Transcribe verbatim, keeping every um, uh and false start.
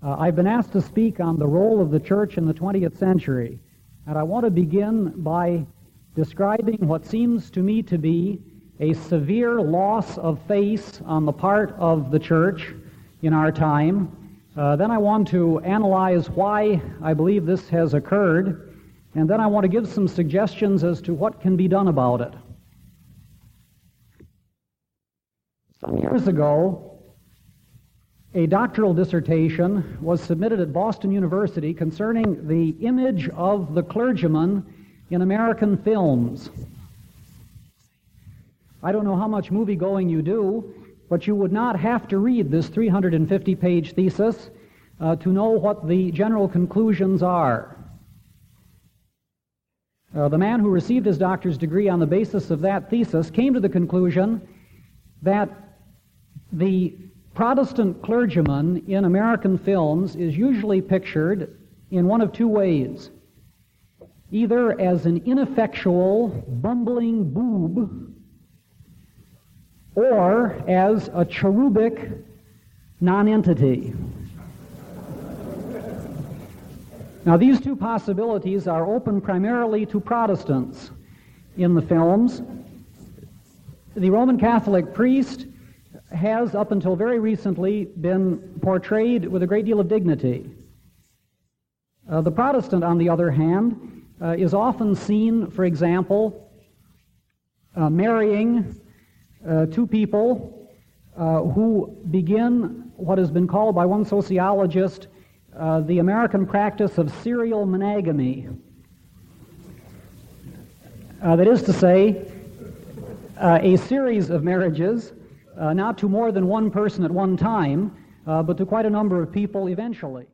Uh, I've been asked to speak on the role of the church in the twentieth century, and I want to begin by describing what seems to me to be a severe loss of faith on the part of the church in our time. Uh, then I want to analyze why I believe this has occurred, and then I want to give some suggestions as to what can be done about it. Some years ago, a doctoral dissertation was submitted at Boston University concerning the image of the clergyman in American films. I don't know how much movie-going you do, but you would not have to read this three hundred fifty page thesis uh, to know what the general conclusions are. Uh, the man who received his doctor's degree on the basis of that thesis came to the conclusion that the Protestant clergyman in American films is usually pictured in one of two ways. Either as an ineffectual, bumbling boob, or as a cherubic nonentity. Now, these two possibilities are open primarily to Protestants in the films. The Roman Catholic priest has, up until very recently, been portrayed with a great deal of dignity. Uh, the Protestant, on the other hand, uh, is often seen, for example, uh, marrying uh, two people uh, who begin what has been called by one sociologist uh, the American practice of serial monogamy. Uh, that is to say, uh, a series of marriages, Uh, not to more than one person at one time, uh, but to quite a number of people eventually.